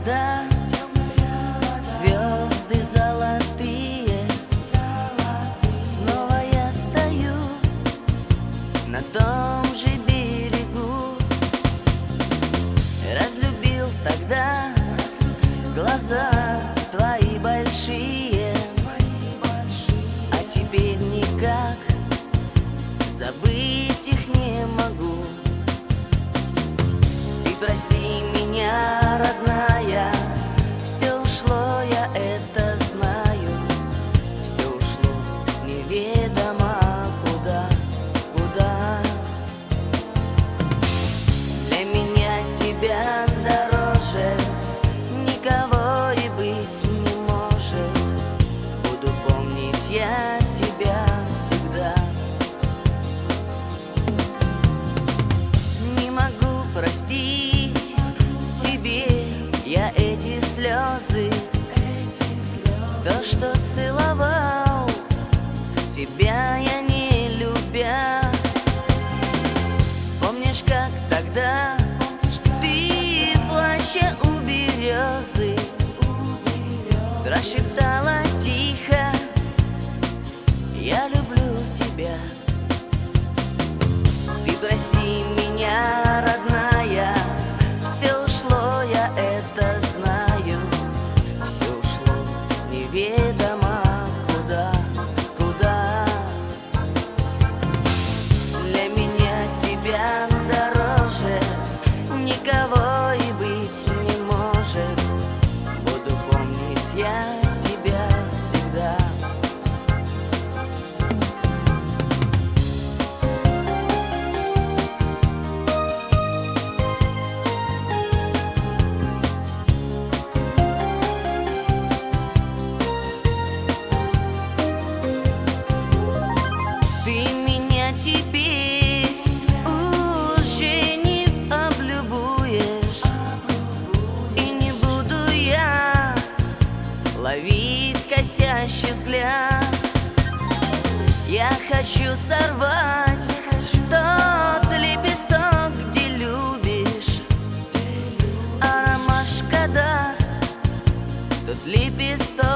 вода, звезды золотые. Снова я стою на том же берегу. Разлюбил тогда глаза твои большие, а теперь никак забыть их не могу. Ты прости меня, родная, все ушло, я это знаю. Все ушло неведомо куда, куда. Для меня тебя дороже никого и быть не может. Буду помнить я тебя всегда. Не могу простить себе я эти слезы, то, что целовал тебя я не любя. Помнишь, как тогда ты в плаще у березы прошептала тихо: я люблю тебя. Ты прости меня, родная, все ушло, я это знаю. Все ушло неведомо куда, куда. Для меня тебя дороже никого и быть не может. Буду помнить я тебя всегда. Ты меня теперь уже не облюбуешь, и не буду я ловить косящий взгляд. Я хочу сорвать тот лепесток, где любишь, а ромашка даст тот лепесток.